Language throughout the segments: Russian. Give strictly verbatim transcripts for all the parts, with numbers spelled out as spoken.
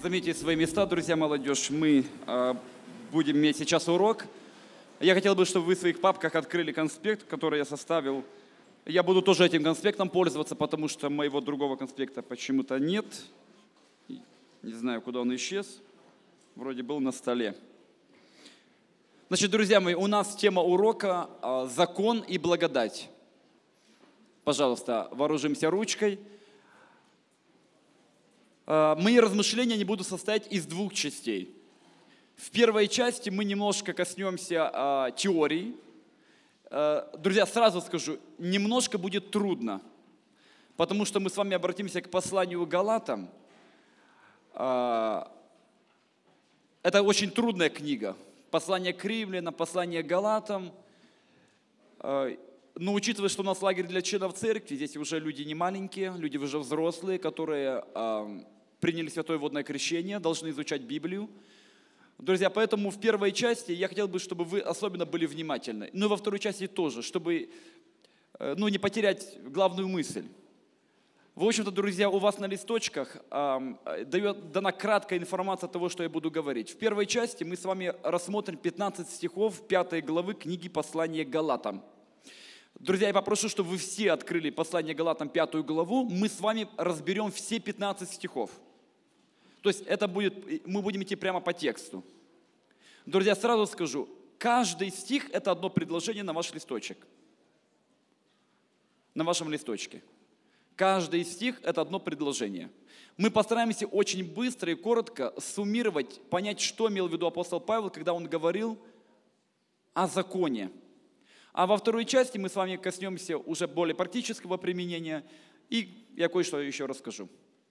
Займите свои места, друзья, молодежь. Мы э, будем иметь сейчас урок. Я хотел бы, чтобы вы в своих папках открыли конспект, который я составил. Я буду тоже этим конспектом пользоваться, потому что моего другого конспекта почему-то нет. Не знаю, куда он исчез. Вроде был на столе. Значит, друзья мои, у нас тема урока э, «Закон и благодать». Пожалуйста, вооружимся ручкой. Мои размышления не будут состоять из двух частей. В первой части мы немножко коснемся а, теории. А, друзья, сразу скажу, немножко будет трудно, потому что мы с вами обратимся к посланию Галатам. А, это очень трудная книга. Послание к Римлянам, послание к Галатам. А, но учитывая, что у нас лагерь для членов церкви, здесь уже люди не маленькие, люди уже взрослые, которые а, приняли святое водное крещение, должны изучать Библию. Друзья, поэтому в первой части я хотел бы, чтобы вы особенно были внимательны. Ну и во второй части тоже, чтобы ну, не потерять главную мысль. В общем-то, друзья, у вас на листочках э, дает, дана краткая информация того, что я буду говорить. В первой части мы с вами рассмотрим пятнадцать стихов пятой главы книги «Послание к Галатам». Друзья, я попрошу, чтобы вы все открыли послание Галатам пятую главу. Мы с вами разберем все пятнадцать стихов. То есть это будет, мы будем идти прямо по тексту. Друзья, сразу скажу, каждый стих – это одно предложение на ваш листочек. На вашем листочке. Каждый стих – это одно предложение. Мы постараемся очень быстро и коротко суммировать, понять, что имел в виду апостол Павел, когда он говорил о законе. А во второй части мы с вами коснемся уже более практического применения, и я кое-что еще расскажу.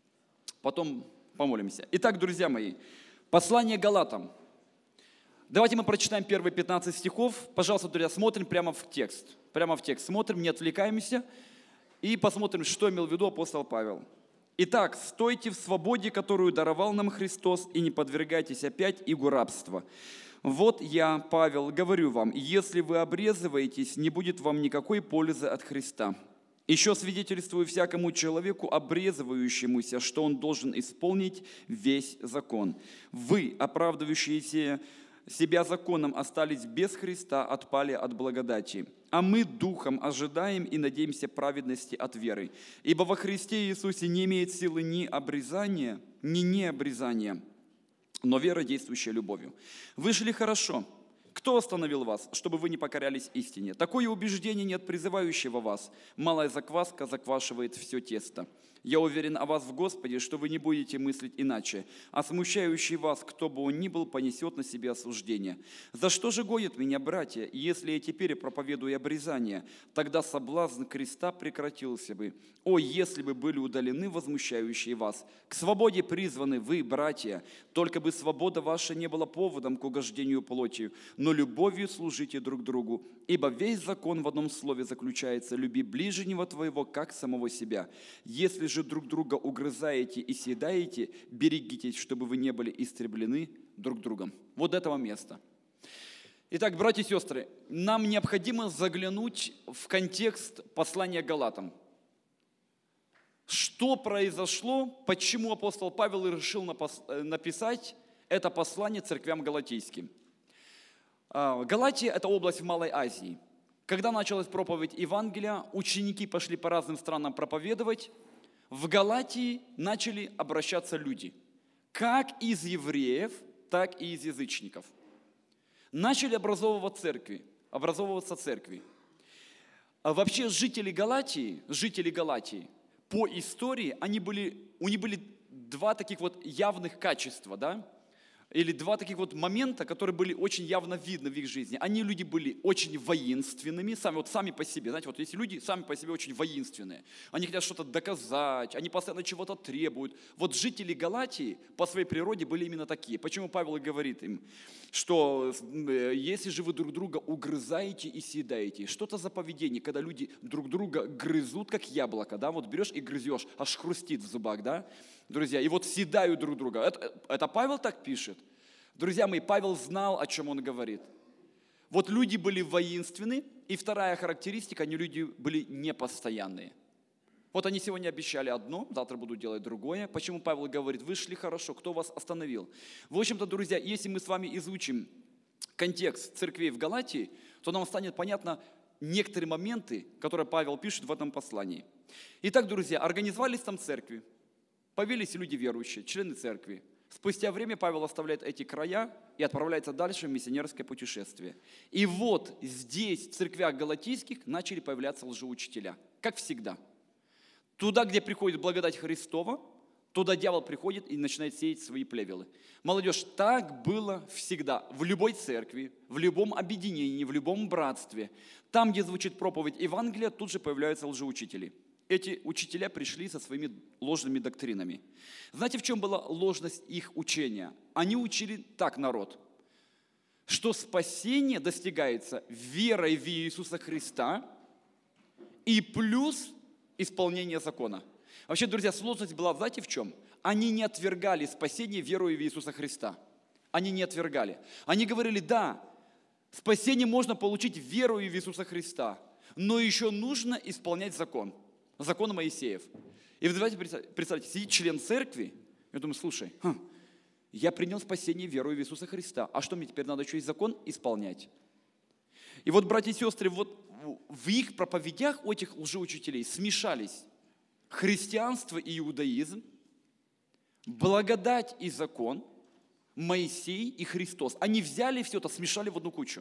Потом помолимся. Итак, друзья мои, послание Галатам. Давайте мы прочитаем первые пятнадцать стихов. Пожалуйста, друзья, смотрим прямо в текст. Прямо в текст смотрим, не отвлекаемся, и посмотрим, что имел в виду апостол Павел. Итак, стойте в свободе, которую даровал нам Христос, и не подвергайтесь опять игу рабства. Вот я, Павел, говорю вам, если вы обрезываетесь, не будет вам никакой пользы от Христа. Еще свидетельствую всякому человеку, обрезывающемуся, что он должен исполнить весь закон. Вы, оправдывающиеся себя законом, остались без Христа, отпали от благодати. А мы духом ожидаем и надеемся праведности от веры. Ибо во Христе Иисусе не имеет силы ни обрезания, ни необрезания, но вера, действующая любовью. Вы шли хорошо. Кто остановил вас, чтобы вы не покорялись истине? Такое убеждение не от призывающего вас. Малая закваска заквашивает все тесто. Я уверен о вас в Господе, что вы не будете мыслить иначе. А смущающий вас, кто бы он ни был, понесет на себе осуждение. За что же гонят меня, братья, если я теперь проповедую обрезание? Тогда соблазн креста прекратился бы. О, если бы были удалены возмущающие вас! К свободе призваны вы, братья, только бы свобода ваша не была поводом к угождению плоти, но любовью служите друг другу. Ибо весь закон в одном слове заключается: люби ближнего твоего, как самого себя. Если же друг друга угрызаете и съедаете, берегитесь, чтобы вы не были истреблены друг другом. Вот до этого места. Итак, братья и сестры, нам необходимо заглянуть в контекст послания Галатам. Что произошло, почему апостол Павел решил написать это послание церквям галатийским? Галатия – это область в Малой Азии. Когда началась проповедь Евангелия, ученики пошли по разным странам проповедовать. В Галатии начали обращаться люди, как из евреев, так и из язычников. Начали образовываться церкви, образовываться церкви. А вообще жители Галатии, жители Галатии, по истории, они были, у них были два таких вот явных качества, да? Или два таких вот момента, которые были очень явно видны в их жизни. Они люди были очень воинственными, сами, вот сами по себе. Знаете, вот есть люди сами по себе очень воинственные. Они хотят что-то доказать, они постоянно чего-то требуют. Вот жители Галатии по своей природе были именно такие. Почему Павел говорит им, что если же вы друг друга угрызаете и съедаете, что-то за поведение, когда люди друг друга грызут, как яблоко, да, вот берешь и грызешь, аж хрустит в зубах, да, друзья, и вот съедают друг друга. Это, это Павел так пишет. Друзья мои, Павел знал, о чем он говорит. Вот люди были воинственны, и вторая характеристика, они люди были непостоянные. Вот они сегодня обещали одно, завтра будут делать другое. Почему Павел говорит, вы шли хорошо, кто вас остановил? В общем-то, друзья, если мы с вами изучим контекст церквей в Галатии, то нам станет понятно некоторые моменты, которые Павел пишет в этом послании. Итак, друзья, организовались там церкви, появились люди верующие, члены церкви. Спустя время Павел оставляет эти края и отправляется дальше в миссионерское путешествие. И вот здесь, в церквях галатийских, начали появляться лжеучителя, как всегда. Туда, где приходит благодать Христова, туда дьявол приходит и начинает сеять свои плевелы. Молодежь, так было всегда, в любой церкви, в любом объединении, в любом братстве. Там, где звучит проповедь Евангелия, тут же появляются лжеучители. Эти учителя пришли со своими ложными доктринами. Знаете, в чем была ложность их учения? Они учили так народ, что спасение достигается верой в Иисуса Христа и плюс исполнение закона. Вообще, друзья, сложность была, знаете, в чем? Они не отвергали спасение верой в Иисуса Христа. Они не отвергали. Они говорили, да, спасение можно получить верой в Иисуса Христа, но еще нужно исполнять закон. Закон Моисеев. И вы давайте представьте, сидит член церкви, я думаю, слушай, хм, я принял спасение верой в Иисуса Христа, а что мне теперь надо еще и закон исполнять? И вот, братья и сестры, вот в их проповедях у этих лжеучителей смешались христианство и иудаизм, благодать и закон, Моисей и Христос. Они взяли все это, смешали в одну кучу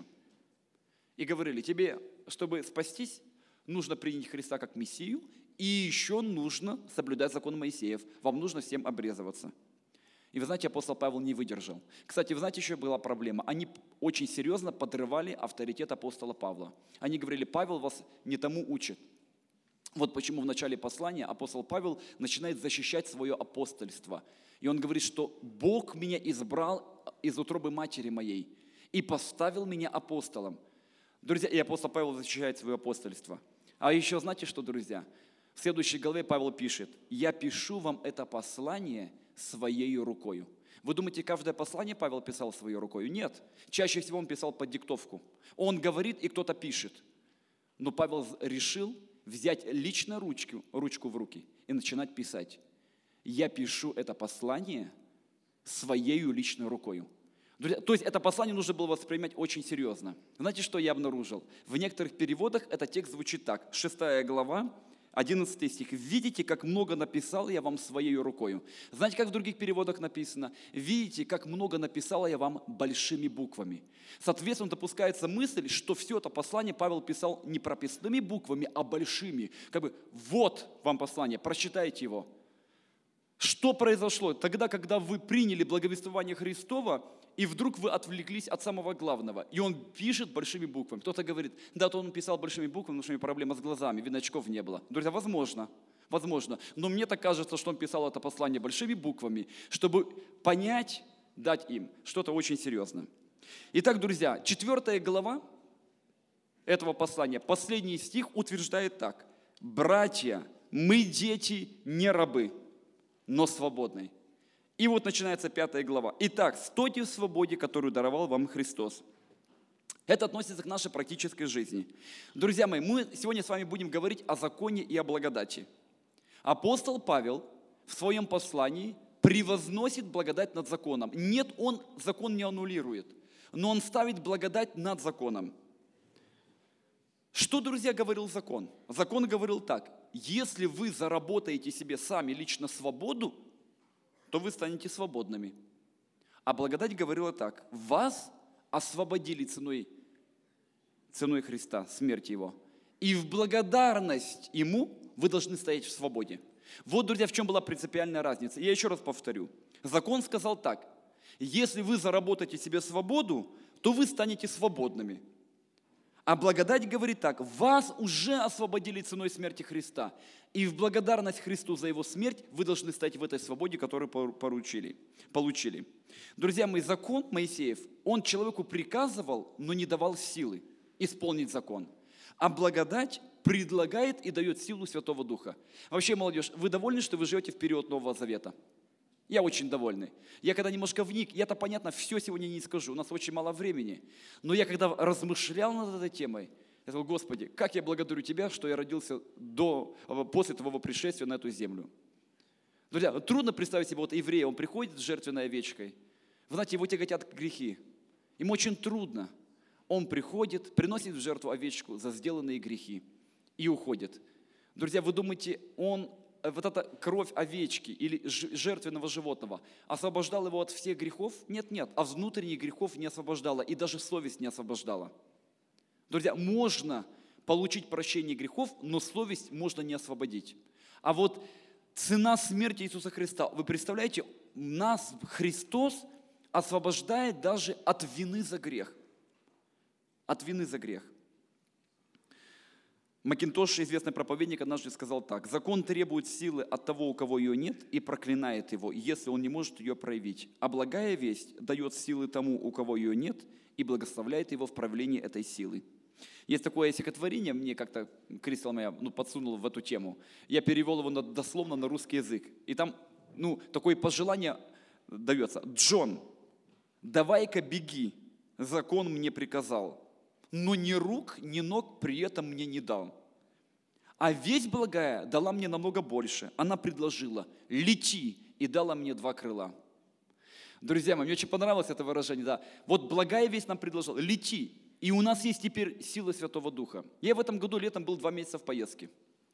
и говорили, тебе, чтобы спастись, нужно принять Христа как Мессию, и еще нужно соблюдать закон Моисеев. Вам нужно всем обрезываться. И вы знаете, апостол Павел не выдержал. Кстати, вы знаете, еще была проблема. Они очень серьезно подрывали авторитет апостола Павла. Они говорили, Павел вас не тому учит. Вот почему в начале послания апостол Павел начинает защищать свое апостольство. И он говорит, что Бог меня избрал из утробы матери моей и поставил меня апостолом. Друзья, и апостол Павел защищает свое апостольство. А еще знаете что, друзья? В следующей главе Павел пишет, «Я пишу вам это послание своей рукою». Вы думаете, каждое послание Павел писал своей рукой? Нет. Чаще всего он писал под диктовку. Он говорит, и кто-то пишет. Но Павел решил взять лично ручку, ручку в руки и начинать писать. «Я пишу это послание своей личной рукою». Друзья, то есть это послание нужно было воспринимать очень серьезно. Знаете, что я обнаружил? В некоторых переводах этот текст звучит так. Шестая глава, одиннадцатый стих. «Видите, как много написал я вам своей рукою». Знаете, как в других переводах написано? «Видите, как много написал я вам большими буквами». Соответственно, допускается мысль, что все это послание Павел писал не прописными буквами, а большими. Как бы, вот вам послание, прочитайте его. Что произошло? Тогда, когда вы приняли благовествование Христова, и вдруг вы отвлеклись от самого главного. И он пишет большими буквами. Кто-то говорит, да, то он писал большими буквами, потому что у него проблема с глазами, видно, очков не было. Друзья, возможно, возможно. Но мне так кажется, что он писал это послание большими буквами, чтобы понять, дать им что-то очень серьезное. Итак, друзья, четвертая глава этого послания, последний стих утверждает так. «Братья, мы дети, не рабы, но свободные». И вот начинается пятая глава. Итак, стойте в свободе, которую даровал вам Христос. Это относится к нашей практической жизни. Друзья мои, мы сегодня с вами будем говорить о законе и о благодати. Апостол Павел в своем послании превозносит благодать над законом. Нет, он закон не аннулирует, но он ставит благодать над законом. Что, друзья, говорил закон? Закон говорил так: если вы заработаете себе сами лично свободу, то вы станете свободными. А благодать говорила так: вас освободили ценой, ценой Христа, смерти Его. И в благодарность Ему вы должны стоять в свободе. Вот, друзья, в чем была принципиальная разница. Я еще раз повторю. Закон сказал так: если вы заработаете себе свободу, то вы станете свободными. А благодать говорит так: вас уже освободили ценой смерти Христа. И в благодарность Христу за Его смерть вы должны стать в этой свободе, которую поручили, получили. Друзья мои, закон Моисеев, он человеку приказывал, но не давал силы исполнить закон. А благодать предлагает и дает силу Святого Духа. Вообще, молодежь, вы довольны, что вы живете в период Нового Завета? Я очень довольный. Я когда немножко вник, я-то, понятно, все сегодня не скажу, у нас очень мало времени. Но я когда размышлял над этой темой, Я сказал: Господи, как я благодарю Тебя, что я родился до, после Твоего пришествия на эту землю. Друзья, трудно представить себе вот еврея, он приходит с жертвенной овечкой. Вы знаете, его тяготят грехи. Ему очень трудно. Он приходит, приносит в жертву овечку за сделанные грехи и уходит. Друзья, вы думаете, он, вот эта кровь овечки или жертвенного животного освобождала его от всех грехов? Нет, нет, а внутренних грехов не освобождала и даже совесть не освобождала. Друзья, можно получить прощение грехов, но совесть можно не освободить. А вот цена смерти Иисуса Христа, вы представляете, нас Христос освобождает даже от вины за грех. От вины за грех. Макинтош, известный проповедник, однажды сказал так: закон требует силы от того, у кого ее нет, и проклинает его, если он не может ее проявить. А благая весть дает силы тому, у кого ее нет, и благословляет его в проявлении этой силы. Есть такое стихотворение, мне как-то Кристал меня ну, подсунул в эту тему. Я перевел его на, дословно на русский язык. И там ну, такое пожелание дается. Джон, давай-ка беги, закон мне приказал, но ни рук, ни ног при этом мне не дал. А весть благая дала мне намного больше. Она предложила: лети, и дала мне два крыла. Друзья мои, мне очень понравилось это выражение. Да. Вот благая весть нам предложила: лети. И у нас есть теперь сила Святого Духа. Я в этом году летом был два месяца в поездке.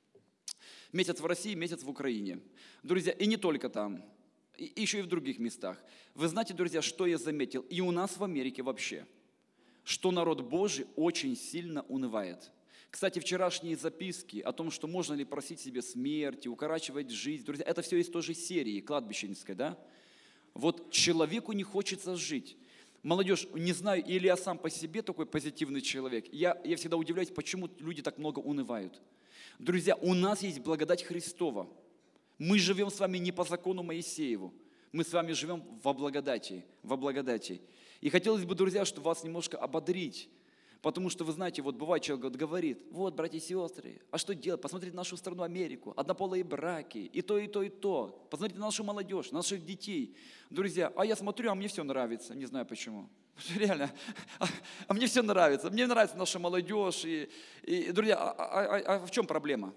Месяц в России, месяц в Украине. Друзья, и не только там, и еще и в других местах. Вы знаете, друзья, что я заметил? И у нас в Америке вообще. Что народ Божий очень сильно унывает. Кстати, вчерашние записки о том, что можно ли просить себе смерти, укорачивать жизнь, друзья, это все из той же серии кладбищенской, да? Вот человеку не хочется жить. Молодежь, не знаю, или я сам по себе такой позитивный человек, я, я всегда удивляюсь, почему люди так много унывают. Друзья, у нас есть благодать Христова. Мы живем с вами не по закону Моисееву, мы с вами живем во благодати, во благодати. И хотелось бы, друзья, чтобы вас немножко ободрить, потому что, вы знаете, вот бывает человек говорит: вот, братья и сестры, а что делать? Посмотрите нашу страну Америку, однополые браки, и то, и то, и то. Посмотрите на нашу молодежь, наших детей. Друзья, а я смотрю, а мне все нравится, не знаю почему. Реально, а, а мне все нравится, мне нравится наша молодежь. И, и, друзья, а, а, а, а в чем проблема?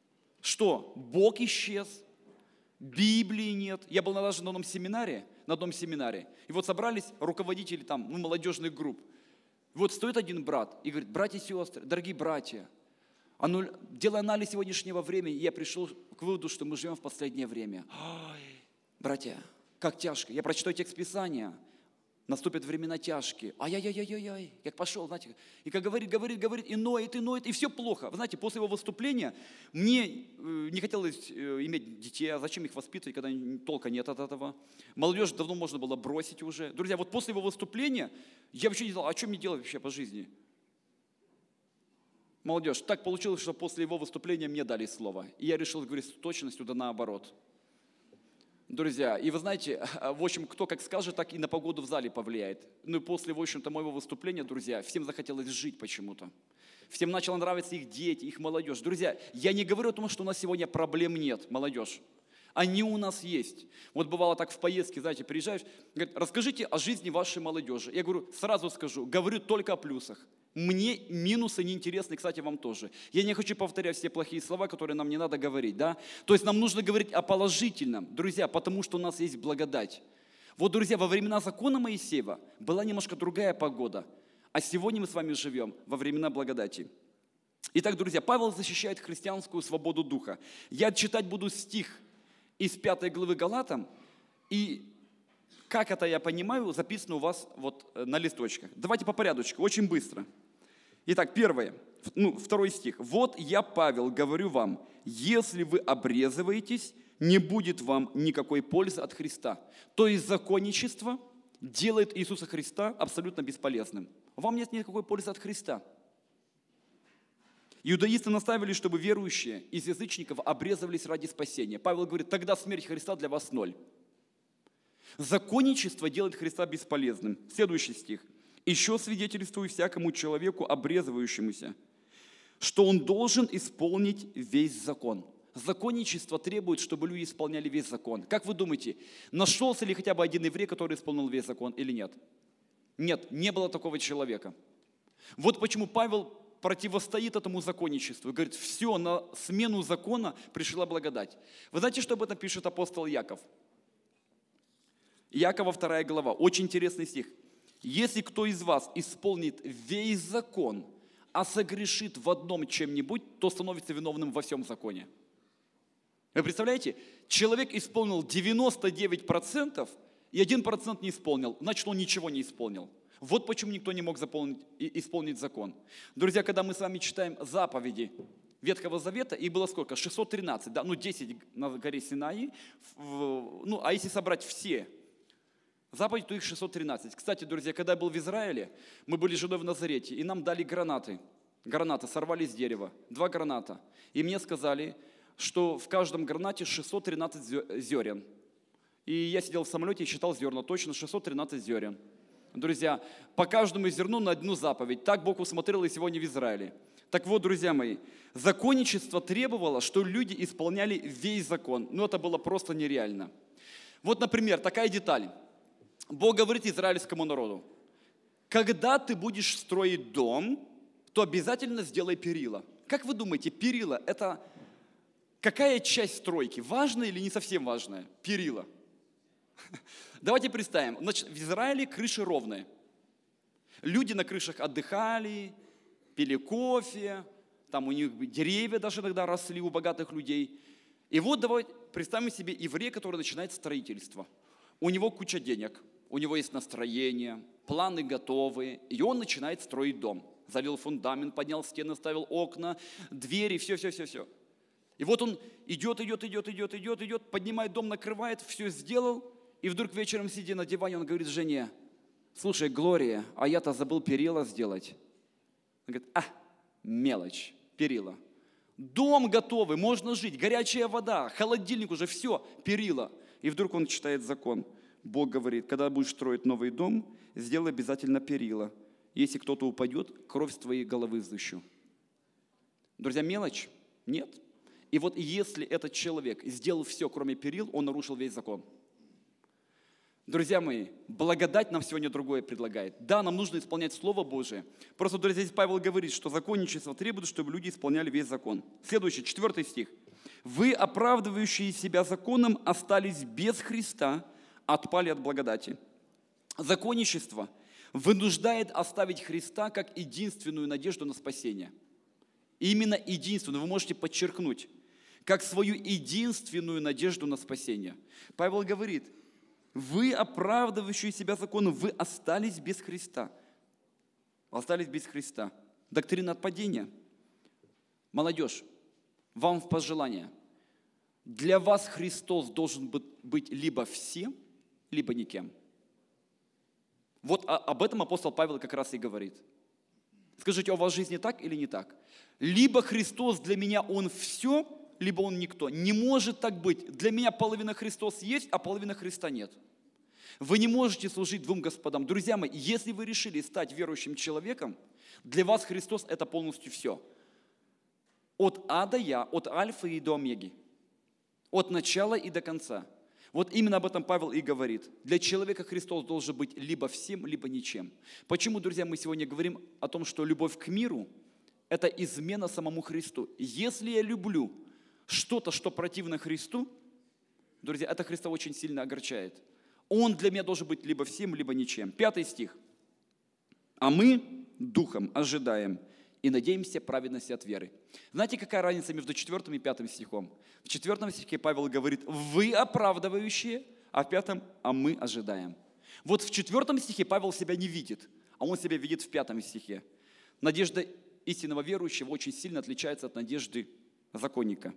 Что, Бог исчез? Библии нет. Я был даже на одном семинаре, на одном семинаре, и вот собрались руководители там, ну, молодежных групп. Вот стоит один брат и говорит: братья и сестры, дорогие братья, оно, делая анализ сегодняшнего времени, я пришел к выводу, что мы живем в последнее время. Ой, братья, как тяжко. Я прочитаю текст Писания. Наступят времена тяжкие. Ай-яй-яй-яй-яй. Как пошел, знаете. И как говорит, говорит, говорит, и ноет, и ноет, и все плохо. Вы знаете, после его выступления мне не хотелось иметь детей. А зачем их воспитывать, когда толка нет от этого? Молодежь давно можно было бросить уже. Друзья, вот после его выступления я вообще не знал, а что мне делать вообще по жизни? Молодежь, так получилось, что после его выступления мне дали слово. И я решил говорить с точностью да наоборот. Друзья, и вы знаете, в общем, кто как скажет, так и на погоду в зале повлияет. Ну и после, в общем-то, моего выступления, друзья, всем захотелось жить почему-то. Всем начало нравиться их дети, их молодежь. Друзья, я не говорю о том, что у нас сегодня проблем нет, молодежь. Они у нас есть. Вот бывало так в поездке, знаете, приезжаешь, говорят: расскажите о жизни вашей молодежи. Я говорю, сразу скажу, говорю только о плюсах. Мне минусы неинтересны, кстати, вам тоже. Я не хочу повторять все плохие слова, которые нам не надо говорить, да? То есть нам нужно говорить о положительном, друзья, потому что у нас есть благодать. Вот, друзья, во времена закона Моисеева была немножко другая погода, а сегодня мы с вами живем во времена благодати. Итак, друзья, Павел защищает христианскую свободу духа. Я читать буду стих из пятой главы Галатам, и как это я понимаю, записано у вас вот на листочках. Давайте по порядочку, очень быстро. Итак, первое, ну, второй стих. «Вот я, Павел, говорю вам, если вы обрезываетесь, не будет вам никакой пользы от Христа». То есть законничество делает Иисуса Христа абсолютно бесполезным. Вам нет никакой пользы от Христа. Иудаисты наставили, чтобы верующие из язычников обрезывались ради спасения. Павел говорит, тогда смерть Христа для вас ноль. Законничество делает Христа бесполезным. Следующий стих. «Еще свидетельствую всякому человеку, обрезывающемуся, что он должен исполнить весь закон». Законничество требует, чтобы люди исполняли весь закон. Как вы думаете, нашелся ли хотя бы один еврей, который исполнил весь закон или нет? Нет, не было такого человека. Вот почему Павел противостоит этому законничеству. И говорит, все, на смену закона пришла благодать. Вы знаете, что об этом пишет апостол Яков? Иакова вторая глава, очень интересный стих. «Если кто из вас исполнит весь закон, а согрешит в одном чем-нибудь, то становится виновным во всем законе». Вы представляете, человек исполнил девяносто девять процентов, и один процент не исполнил, значит, он ничего не исполнил. Вот почему никто не мог заполнить, исполнить закон. Друзья, когда мы с вами читаем заповеди Ветхого Завета, их было сколько? шестьсот тринадцать, да? Ну, десять на горе Синаи, ну, а если собрать все заповеди, то их шестьсот тринадцать. Кстати, друзья, когда я был в Израиле, мы были с женой в Назарете, и нам дали гранаты. Гранаты сорвали с дерева, два граната. И мне сказали, что в каждом гранате шестьсот тринадцать зерен. И я сидел в самолете и считал зерна, точно шестьсот тринадцать зерен. Друзья, по каждому зерну на одну заповедь. Так Бог усмотрел и сегодня в Израиле. Так вот, друзья мои, законничество требовало, что люди исполняли весь закон. Но это было просто нереально. Вот, например, такая деталь. Бог говорит израильскому народу, когда ты будешь строить дом, то обязательно сделай перила. Как вы думаете, перила – это какая часть стройки? Важная или не совсем важная? Перила. Давайте представим, значит, в Израиле крыши ровные. Люди на крышах отдыхали, пили кофе, там у них деревья даже иногда росли у богатых людей. И вот давайте представим себе еврея, который начинает строительство. У него куча денег, у него есть настроение, планы готовы, и он начинает строить дом. Залил фундамент, поднял стены, ставил окна, двери, все-все-все-все. И вот он идет, идет, идет, идет, идет, идет, поднимает дом, накрывает, все сделал, и вдруг вечером, сидя на диване, он говорит жене, слушай, Глория, а я-то забыл перила сделать. Он говорит, а, мелочь, перила. Дом готовый, можно жить, горячая вода, холодильник уже, все, перила. И вдруг он читает закон. Бог говорит, когда будешь строить новый дом, сделай обязательно перила. Если кто-то упадет, кровь с твоей головы взыщу. Друзья, мелочь? Нет. И вот если этот человек сделал все, кроме перил, он нарушил весь закон. Друзья мои, благодать нам сегодня другое предлагает. Да, нам нужно исполнять Слово Божие. Просто, друзья, здесь Павел говорит, что законничество требует, чтобы люди исполняли весь закон. Следующий, четвертый стих. «Вы, оправдывающие себя законом, остались без Христа, отпали от благодати». Законничество вынуждает оставить Христа как единственную надежду на спасение. Именно единственную, вы можете подчеркнуть, как свою единственную надежду на спасение. Павел говорит, вы, оправдывающие себя законом, вы остались без Христа. Остались без Христа. Доктрина отпадения. Молодежь, вам в пожелание. Для вас Христос должен быть либо всем, либо никем. Вот об этом апостол Павел как раз и говорит. Скажите, а у вас в жизни так или не так? Либо Христос для меня, Он все, либо Он никто. Не может так быть. Для меня половина Христос есть, а половина Христа нет. Вы не можете служить двум господам. Друзья мои, если вы решили стать верующим человеком, для вас Христос – это полностью все. От А до Я, от Альфы и до Омеги. От начала и до конца. Вот именно об этом Павел и говорит. Для человека Христос должен быть либо всем, либо ничем. Почему, друзья, мы сегодня говорим о том, что любовь к миру – это измена самому Христу. Если я люблю что-то, что противно Христу, друзья, это Христа очень сильно огорчает. Он для меня должен быть либо всем, либо ничем. Пятый стих. «А мы духом ожидаем и надеемся праведности от веры». Знаете, какая разница между четвертым и пятым стихом? В четвертом стихе Павел говорит, вы оправдывающие, а в пятом, а мы ожидаем. Вот в четвертом стихе Павел себя не видит, а он себя видит в пятом стихе. Надежда истинного верующего очень сильно отличается от надежды законника.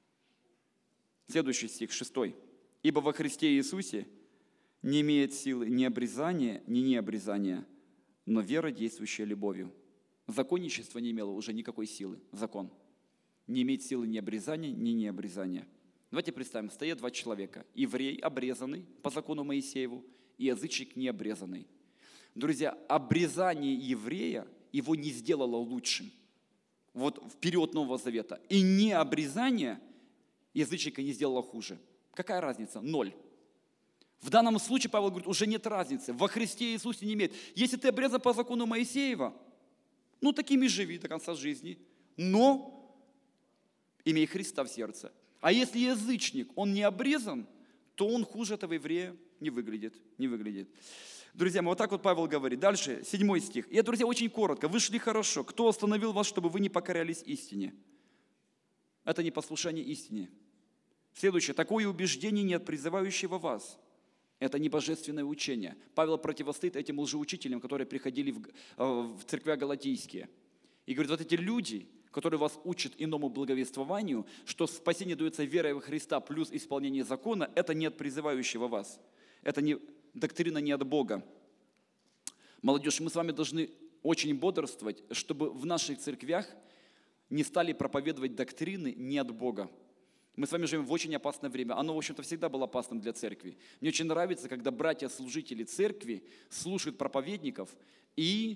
Следующий стих, шестой. «Ибо во Христе Иисусе не имеет силы ни обрезания, ни необрезания, но вера, действующая любовью». Законничество не имело уже никакой силы, закон. Не имеет силы ни обрезания, ни необрезания. Давайте представим, стоят два человека. Еврей обрезанный по закону Моисееву и язычник необрезанный. Друзья, обрезание еврея его не сделало лучшим. Вот в период Нового Завета. И необрезание язычника не сделало хуже. Какая разница? Ноль. В данном случае Павел говорит, уже нет разницы. Во Христе Иисусе не имеет. Если ты обрезан по закону Моисеева, Ну, такими живи до конца жизни, но имей Христа в сердце. А если язычник, он не обрезан, то он хуже этого еврея не выглядит, не выглядит. Друзья, вот так вот Павел говорит. Дальше, седьмой стих. И, друзья, очень коротко. Вы шли хорошо. Кто остановил вас, чтобы вы не покорялись истине? Это не послушание истине. Следующее. Такое убеждение не от призывающего вас. Это не божественное учение. Павел противостоит этим лжеучителям, которые приходили в, в церкви галатийские. И говорит, вот эти люди, которые вас учат иному благовествованию, что спасение дается верой во Христа плюс исполнение закона, это не от призывающего вас. Это не, доктрина не от Бога. Молодежь, мы с вами должны очень бодрствовать, чтобы в наших церквях не стали проповедовать доктрины не от Бога. Мы с вами живем в очень опасное время. Оно, в общем-то, всегда было опасным для церкви. Мне очень нравится, когда братья-служители церкви слушают проповедников и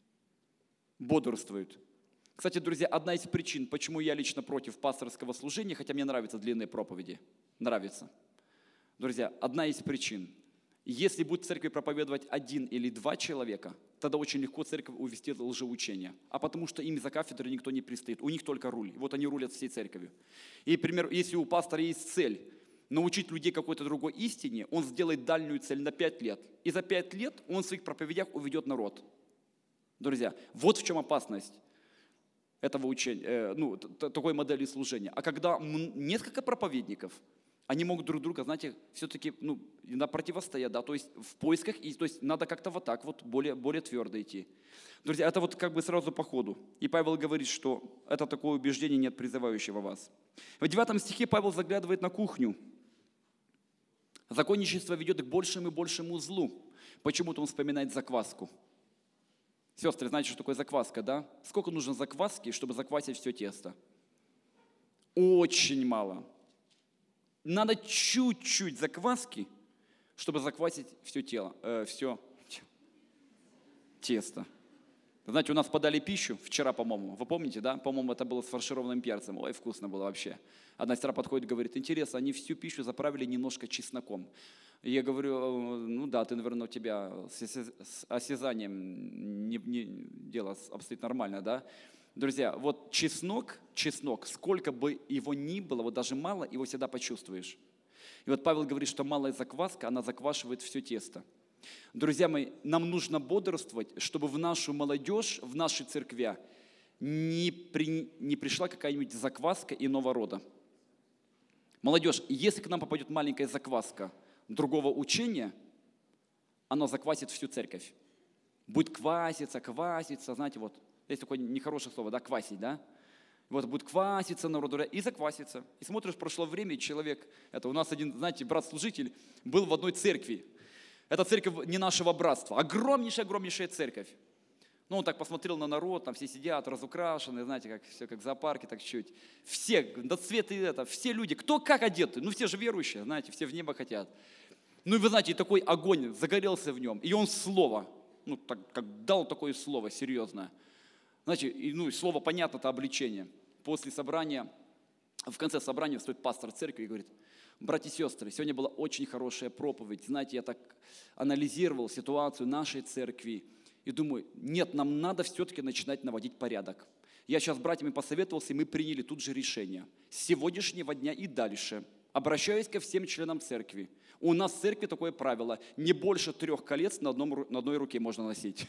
бодрствуют. Кстати, друзья, одна из причин, почему я лично против пасторского служения, хотя мне нравятся длинные проповеди, нравится. Друзья, одна из причин. Если будет в церкви проповедовать один или два человека, тогда очень легко церковь увести в лжеучение. А потому что им за кафедрой никто не пристает, у них только руль. Вот они рулят всей церковью. И, например, если у пастора есть цель научить людей какой-то другой истине, он сделает дальнюю цель на пять лет. И за пять лет он в своих проповедях уведет народ. Друзья, вот в чем опасность этого учения, э, ну, такой модели служения. А когда несколько проповедников, они могут друг друга, знаете, все-таки ну, противостоять, да, то есть в поисках, и, то есть надо как-то вот так вот более, более твердо идти. Друзья, это вот как бы сразу по ходу. И Павел говорит, что это такое убеждение нет призывающего вас. В девятом стихе Павел заглядывает на кухню. Законничество ведет к большему и большему злу. Почему-то он вспоминает закваску. Сестры, знаете, что такое закваска, да? Сколько нужно закваски, чтобы заквасить все тесто? Очень мало. Надо чуть-чуть закваски, чтобы заквасить все тело, э, все тесто. Знаете, у нас подали пищу вчера, по-моему, вы помните, да? По-моему, это было с фаршированным перцем. Ой, вкусно было вообще. Одна сестра подходит и говорит, интересно, они всю пищу заправили немножко чесноком. И я говорю, ну да, ты, наверное, у тебя с осязанием не, не, дело обстоит нормально, да? Друзья, вот чеснок, чеснок, сколько бы его ни было, вот даже мало, его всегда почувствуешь. И вот Павел говорит, что малая закваска, она заквашивает все тесто. Друзья мои, нам нужно бодрствовать, чтобы в нашу молодежь, в наши церквя не, при, не пришла какая-нибудь закваска иного рода. Молодежь, если к нам попадет маленькая закваска другого учения, она заквасит всю церковь. Будет кваситься, кваситься, знаете, вот. Есть такое нехорошее слово, да, квасить, да? Вот будет кваситься народу и закваситься. И смотришь, прошло время, и человек, это у нас один, знаете, брат-служитель был в одной церкви. Это церковь не нашего братства, огромнейшая-огромнейшая церковь. Ну, он так посмотрел на народ, там все сидят, разукрашенные, знаете, как все как в зоопарке, так чуть. Все, до цвета это, все люди, кто как одеты, ну, все же верующие, знаете, все в небо хотят. Ну, и вы знаете, и такой огонь загорелся в нем, и он слово, ну, так, как дал такое слово серьезное. Знаете, и, ну, слово понятно, это обличение. После собрания, в конце собрания встает пастор церкви и говорит, братья и сестры, сегодня была очень хорошая проповедь. Знаете, я так анализировал ситуацию нашей церкви и думаю, нет, нам надо все-таки начинать наводить порядок. Я сейчас с братьями посоветовался, и мы приняли тут же решение. С сегодняшнего дня и дальше, обращаясь ко всем членам церкви, у нас в церкви такое правило, не больше трех колец на, одном, на одной руке можно носить.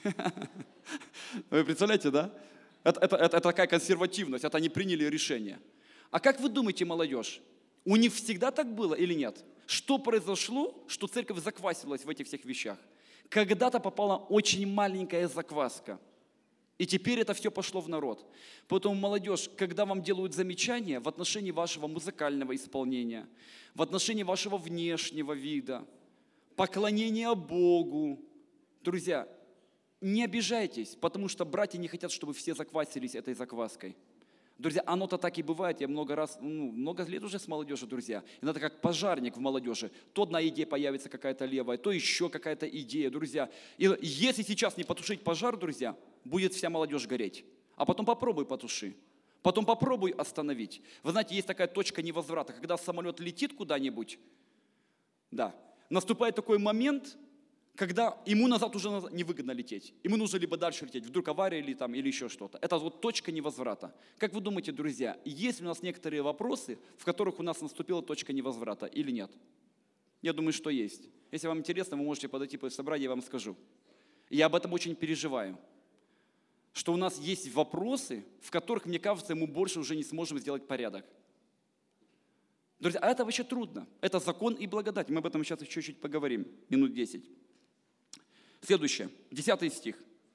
Вы представляете, да? Это, это, это, это такая консервативность, это они приняли решение. А как вы думаете, молодежь, у них всегда так было или нет? Что произошло, что церковь заквасилась в этих всех вещах? Когда-то попала очень маленькая закваска, и теперь это все пошло в народ. Поэтому, молодежь, когда вам делают замечания в отношении вашего музыкального исполнения, в отношении вашего внешнего вида, поклонения Богу, друзья, не обижайтесь, потому что братья не хотят, чтобы все заквасились этой закваской. Друзья, оно-то так и бывает. Я много раз, ну, много лет уже с молодежью, друзья. И надо как пожарник в молодежи. То одна идея появится какая-то левая, то еще какая-то идея, друзья. И если сейчас не потушить пожар, друзья, будет вся молодежь гореть. А потом попробуй потуши. Потом попробуй остановить. Вы знаете, есть такая точка невозврата. Когда самолет летит куда-нибудь, да, наступает такой момент, когда ему назад уже невыгодно лететь. Ему нужно либо дальше лететь, вдруг авария или, там, или еще что-то. Это вот точка невозврата. Как вы думаете, друзья, есть ли у нас некоторые вопросы, в которых у нас наступила точка невозврата или нет? Я думаю, что есть. Если вам интересно, вы можете подойти после собрания, я вам скажу. И я об этом очень переживаю. Что у нас есть вопросы, в которых, мне кажется, мы больше уже не сможем сделать порядок. Друзья, а это вообще трудно. Это закон и благодать. Мы об этом сейчас чуть-чуть поговорим, минут десять. Следующее, десятый стих.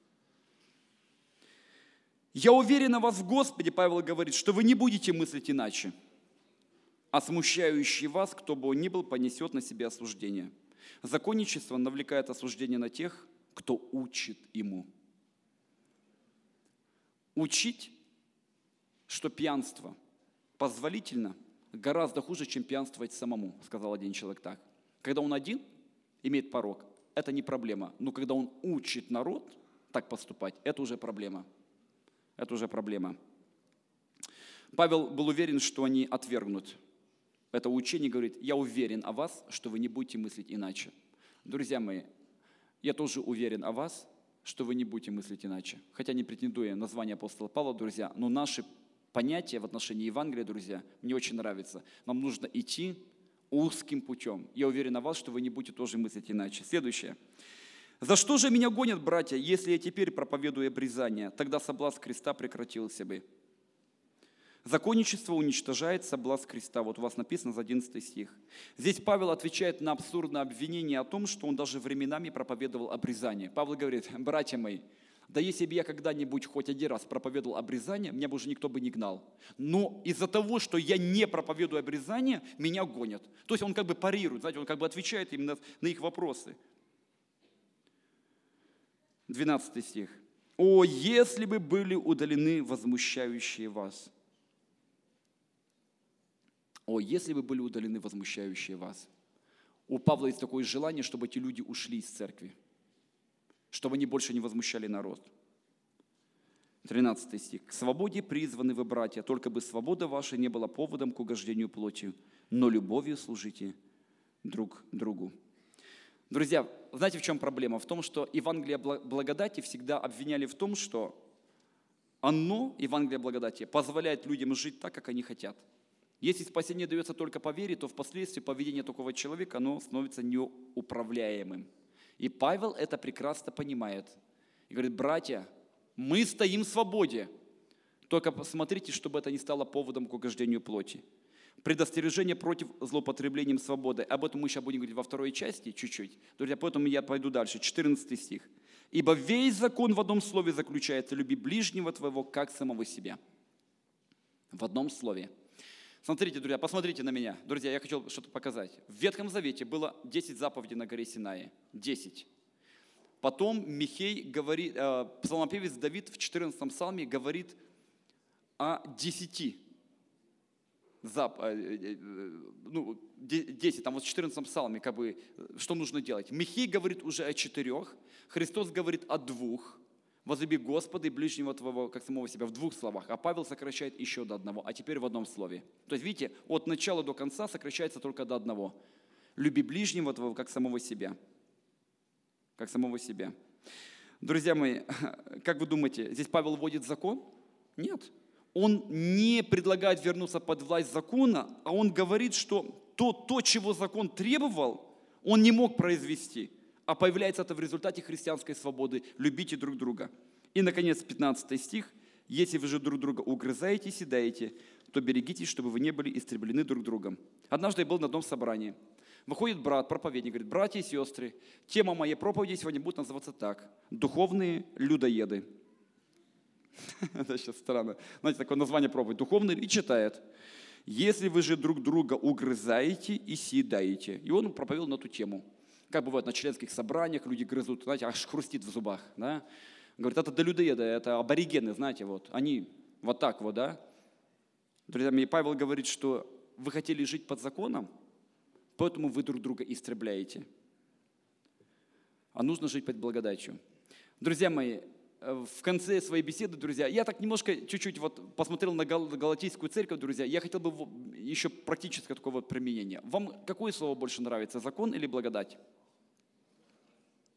«Я уверен в вас в Господе», Павел говорит, «что вы не будете мыслить иначе, а смущающий вас, кто бы он ни был, понесет на себя осуждение. Законничество навлекает осуждение на тех, кто учит ему». Учить, что пьянство позволительно, гораздо хуже, чем пьянствовать самому, сказал один человек так. Когда он один имеет порок, это не проблема. Но когда он учит народ так поступать, это уже проблема. Это уже проблема. Павел был уверен, что они отвергнут это учение, говорит, я уверен о вас, что вы не будете мыслить иначе. Друзья мои, я тоже уверен о вас, что вы не будете мыслить иначе. Хотя не претендуя на звание апостола Павла, друзья, но наши понятия в отношении Евангелия, друзья, мне очень нравится. Нам нужно идти узким путем. Я уверен о вас, что вы не будете тоже мыслить иначе. Следующее. «За что же меня гонят, братья, если я теперь проповедую обрезание? Тогда соблазн креста прекратился бы». Законничество уничтожает соблазн креста. Вот у вас написано за одиннадцатый стих. Здесь Павел отвечает на абсурдное обвинение о том, что он даже временами проповедовал обрезание. Павел говорит, братья мои, да если бы я когда-нибудь хоть один раз проповедовал обрезание, меня бы уже никто бы не гнал. Но из-за того, что я не проповедую обрезание, меня гонят. То есть он как бы парирует, знаете, он как бы отвечает именно на их вопросы. двенадцатый стих. «О, если бы были удалены возмущающие вас». О, если бы были удалены возмущающие вас. У Павла есть такое желание, чтобы эти люди ушли из церкви, чтобы они больше не возмущали народ. тринадцатый стих. «К свободе призваны вы, братья, только бы свобода ваша не была поводом к угождению плоти, но любовью служите друг другу». Друзья, знаете, в чем проблема? В том, что Евангелие благодати всегда обвиняли в том, что оно, Евангелие благодати, позволяет людям жить так, как они хотят. Если спасение дается только по вере, то впоследствии поведение такого человека, оно становится неуправляемым. И Павел это прекрасно понимает. И говорит, братья, мы стоим в свободе. Только посмотрите, чтобы это не стало поводом к угождению плоти. Предостережение против злоупотребления свободы. Об этом мы сейчас будем говорить во второй части чуть-чуть. Друзья, поэтому я пойду дальше. четырнадцатый стих. «Ибо весь закон в одном слове заключается: люби ближнего твоего, как самого себя». В одном слове. Смотрите, друзья, посмотрите на меня. Друзья, я хочу что-то показать. В Ветхом Завете было десять заповедей на горе Синае. десять. Потом Михей говорит, э, псалмопевец Давид в четырнадцатом псалме говорит о десяти. Зап, э, э, ну, десять, там вот в четырнадцатом псалме, как бы, что нужно делать. Михей говорит уже о четырех, Христос говорит о двух. Возлюби Господа и ближнего твоего, как самого себя, в двух словах. А Павел сокращает еще до одного, а теперь в одном слове. То есть, видите, от начала до конца сокращается только до одного. Люби ближнего твоего, как самого себя. Как самого себя. Друзья мои, как вы думаете, здесь Павел вводит закон? Нет. Он не предлагает вернуться под власть закона, а он говорит, что то, то, чего закон требовал, он не мог произвести. А появляется это в результате христианской свободы. Любите друг друга. И, наконец, пятнадцатый стих. «Если вы же друг друга угрызаете и седаете, то берегитесь, чтобы вы не были истреблены друг другом». Однажды я был на одном собрании. Выходит брат, проповедник, говорит, братья и сестры, тема моей проповеди сегодня будет называться так. «Духовные людоеды». Это сейчас странно. Знаете, такое название проповеди. «Духовные» и читает. «Если вы же друг друга угрызаете и съедаете». И он проповедовал на эту тему. Как бывает на членских собраниях, люди грызут, знаете, аж хрустит в зубах. Да? Говорит, это для людоеда, это аборигены, знаете, вот. Они вот так вот, да. Друзья мои, Павел говорит, что вы хотели жить под законом, поэтому вы друг друга истребляете. А нужно жить под благодатью. Друзья мои, в конце своей беседы, друзья, я так немножко, чуть-чуть вот посмотрел на Галатийскую церковь, друзья, я хотел бы еще практическое такое вот применение. Вам какое слово больше нравится, закон или благодать?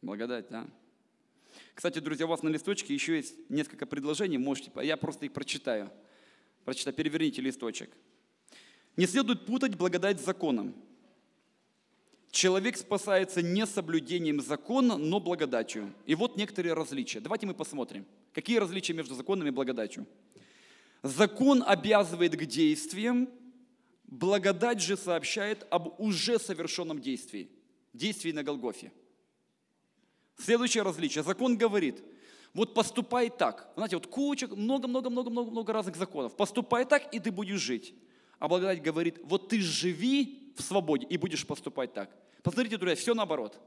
Благодать, да. Кстати, друзья, у вас на листочке еще есть несколько предложений, можете, я просто их прочитаю. Прочитаю, переверните листочек. Не следует путать благодать с законом. Человек спасается не соблюдением закона, но благодатью. И вот некоторые различия. Давайте мы посмотрим, какие различия между законом и благодатью. Закон обязывает к действиям, благодать же сообщает об уже совершенном действии, действии на Голгофе. Следующее различие. Закон говорит, вот поступай так. Знаете, вот куча, много-много-много-много разных законов. Поступай так, и ты будешь жить. А благодать говорит, вот ты живи в свободе и будешь поступать так. Посмотрите, друзья, все наоборот.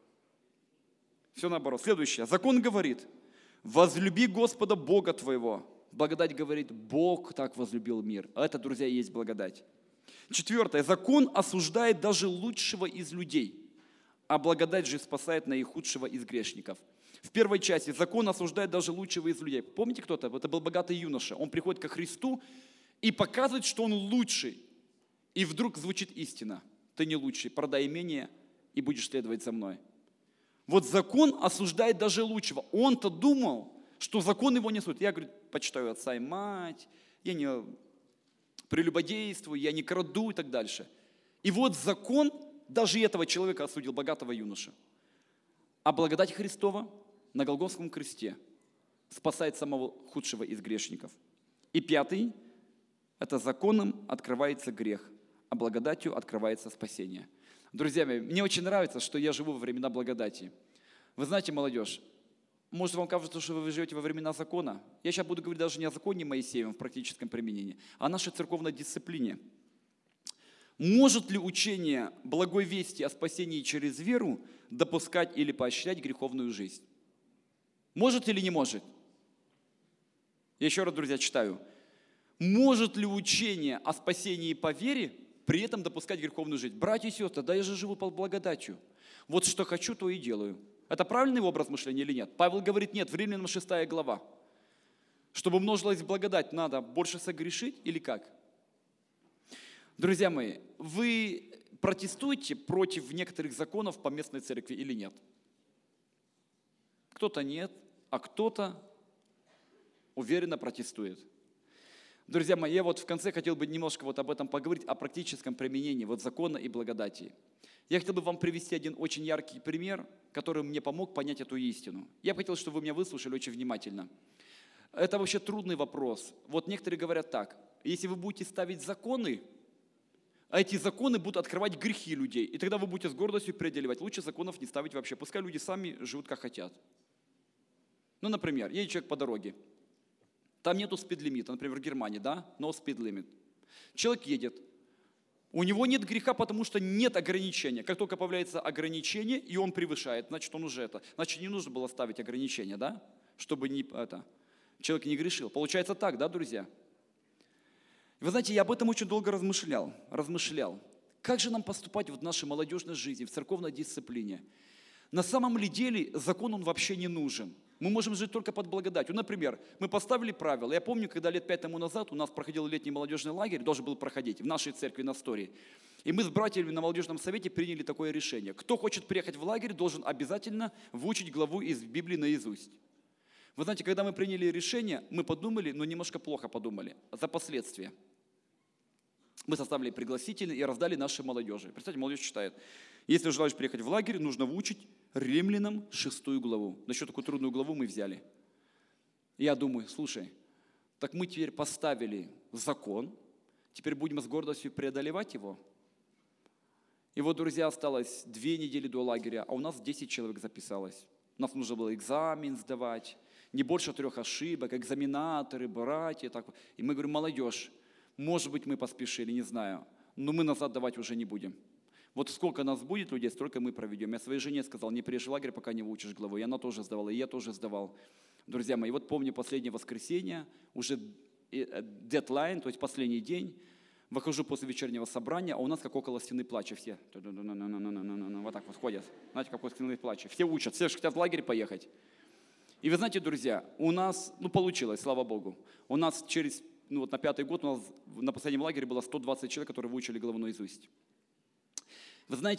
Все наоборот. Следующее. Закон говорит, возлюби Господа Бога твоего. Благодать говорит, Бог так возлюбил мир. А это, друзья, и есть благодать. Четвертое. Закон осуждает даже лучшего из людей, а благодать же спасает наихудшего из грешников. В первой части закон осуждает даже лучшего из людей. Помните кто-то? Это был богатый юноша. Он приходит ко Христу и показывает, что он лучший. И вдруг звучит истина. Ты не лучший, продай имение и будешь следовать за мной. Вот закон осуждает даже лучшего. Он-то думал, что закон его не судит. Я, говорю, почитаю отца и мать, я не прелюбодействую, я не краду и так дальше. И вот закон даже этого человека осудил, богатого юношу. А благодать Христова на Голгофском кресте спасает самого худшего из грешников. И пятый, это законом открывается грех, а благодатью открывается спасение. Друзья мои, мне очень нравится, что я живу во времена благодати. Вы знаете, молодежь, может, вам кажется, что вы живете во времена закона? Я сейчас буду говорить даже не о законе Моисеевом в практическом применении, а о нашей церковной дисциплине. Может ли учение благой вести о спасении через веру допускать или поощрять греховную жизнь? Может или не может? Я еще раз, друзья, читаю. Может ли учение о спасении по вере при этом допускать греховную жизнь? Братья и сестры, да я же живу под благодатью. Вот что хочу, то и делаю. Это правильный образ мышления или нет? Павел говорит, нет, в Римлянам шестая глава. Чтобы множилась благодать, надо больше согрешить или как? Друзья мои, вы протестуете против некоторых законов по местной церкви или нет? Кто-то нет, а кто-то уверенно протестует. Друзья мои, я вот в конце хотел бы немножко вот об этом поговорить, о практическом применении вот закона и благодати. Я хотел бы вам привести один очень яркий пример, который мне помог понять эту истину. Я бы хотел, чтобы вы меня выслушали очень внимательно. Это вообще трудный вопрос. Вот некоторые говорят так, если вы будете ставить законы, а эти законы будут открывать грехи людей, и тогда вы будете с гордостью преодолевать. Лучше законов не ставить вообще, пускай люди сами живут как хотят. Ну, например, едет человек по дороге, там нету спид-лимита, например, в Германии, да, no speed limit. Человек едет, у него нет греха, потому что нет ограничения. Как только появляется ограничение, и он превышает, значит, он уже это, значит, не нужно было ставить ограничения, да, чтобы не, это, человек не грешил. Получается так, да, друзья? Вы знаете, я об этом очень долго размышлял, размышлял. Как же нам поступать в нашей молодежной жизни, в церковной дисциплине? На самом ли деле закон, он вообще не нужен. Мы можем жить только под благодатью. Например, мы поставили правила. Я помню, когда лет пять тому назад у нас проходил летний молодежный лагерь, должен был проходить в нашей церкви на Астории. И мы с братьями на молодежном совете приняли такое решение. Кто хочет приехать в лагерь, должен обязательно выучить главу из Библии наизусть. Вы знаете, когда мы приняли решение, мы подумали, но немножко плохо подумали, за последствия. Мы составили пригласительные и раздали нашей молодежи. Представьте, молодежь читает. Если желаешь приехать в лагерь, нужно выучить Римлянам шестую главу. На что такую трудную главу мы взяли. Я думаю, слушай, так мы теперь поставили закон, теперь будем с гордостью преодолевать его. И вот, друзья, осталось две недели до лагеря, а у нас десять человек записалось. У нас нужно было экзамен сдавать, не больше трех ошибок, экзаменаторы, братья. Так. И мы говорим, молодежь, может быть, мы поспешили, не знаю, но мы назад давать уже не будем. Вот сколько нас будет людей, столько мы проведем. Я своей жене сказал, не приезжай в лагерь, пока не выучишь главу. И она тоже сдавала, и я тоже сдавал. Друзья мои, вот помню последнее воскресенье, уже дедлайн, то есть последний день, выхожу после вечернего собрания, а у нас как около стены плача все. Вот так вот ходят, знаете, как около стены плача. Все учат, все хотят в лагерь поехать. И вы знаете, друзья, у нас, ну получилось, слава Богу, у нас через, ну вот на пятый год, у нас на последнем лагере было сто двадцать человек, которые выучили главу наизусть. Вы знаете,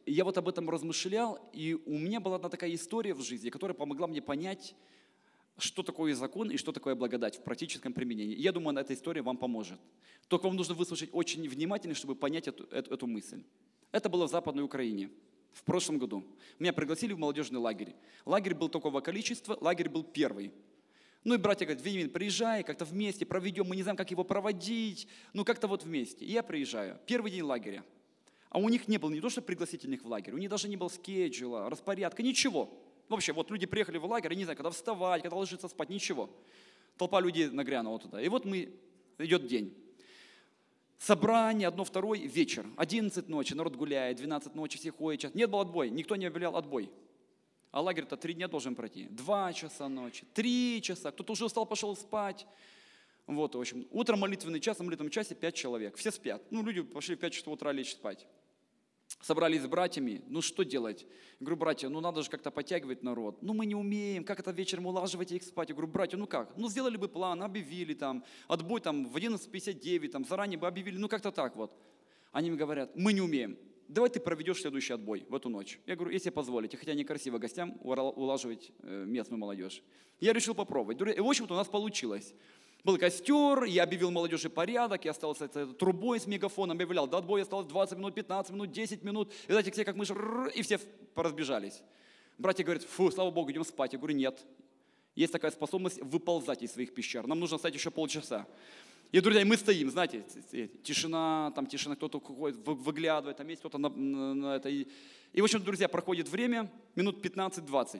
я вот об этом размышлял, и у меня была одна такая история в жизни, которая помогла мне понять, что такое закон и что такое благодать в практическом применении. И я думаю, эта история вам поможет. Только вам нужно выслушать очень внимательно, чтобы понять эту, эту, эту мысль. Это было в Западной Украине в прошлом году. Меня пригласили в молодежный лагерь. Лагерь был такого количества, лагерь был первый. Ну и братья говорят: Вениамин, приезжай, как-то вместе проведем, мы не знаем, как его проводить, ну как-то вот вместе. И я приезжаю. Первый день лагеря. А у них не было не то, что пригласительных в лагерь, у них даже не было скеджула, распорядка, ничего. Вообще, вот люди приехали в лагерь, и не знаю, когда вставать, когда ложиться спать, ничего. Толпа людей нагрянула туда. И вот мы, идет день. Собрание, одно, второй, вечер. одиннадцать ночи, народ гуляет, двенадцать ночи, все ходят. Нет, был отбой, никто не объявлял отбой. А лагерь-то три дня должен пройти. Два часа ночи, три часа, кто-то уже устал, пошел спать. Вот, в общем, утром молитвенный час, на молитвенном часе пять человек. Все спят. Ну, люди пошли в пять часов утра лечь спать. Собрались с братьями, ну что делать? Я говорю: братья, ну надо же как-то подтягивать народ. Ну мы не умеем, как это вечером улаживать их спать? Я говорю: братья, ну как? Ну сделали бы план, объявили там, отбой там в одиннадцать пятьдесят девять, там заранее бы объявили, ну как-то так вот. Они мне говорят: мы не умеем, давай ты проведешь следующий отбой в эту ночь. Я говорю: если позволите, хотя некрасиво гостям улаживать местную молодежь. Я решил попробовать. И в общем-то у нас получилось. Был костер, я объявил молодежи порядок, я остался трубой с мегафоном, объявлял: до отбоя осталось двадцать минут, пятнадцать минут, десять минут. И знаете, все как мыши, и все поразбежались. Братья говорят: фу, слава Богу, идем спать. Я говорю: нет. Есть такая способность выползать из своих пещер. Нам нужно стоять еще полчаса. И, друзья, мы стоим, знаете, тишина, там тишина, кто-то ходит, выглядывает, там есть кто-то на, на, на это. И, и, в общем, друзья, проходит время, минут пятнадцать-двадцать.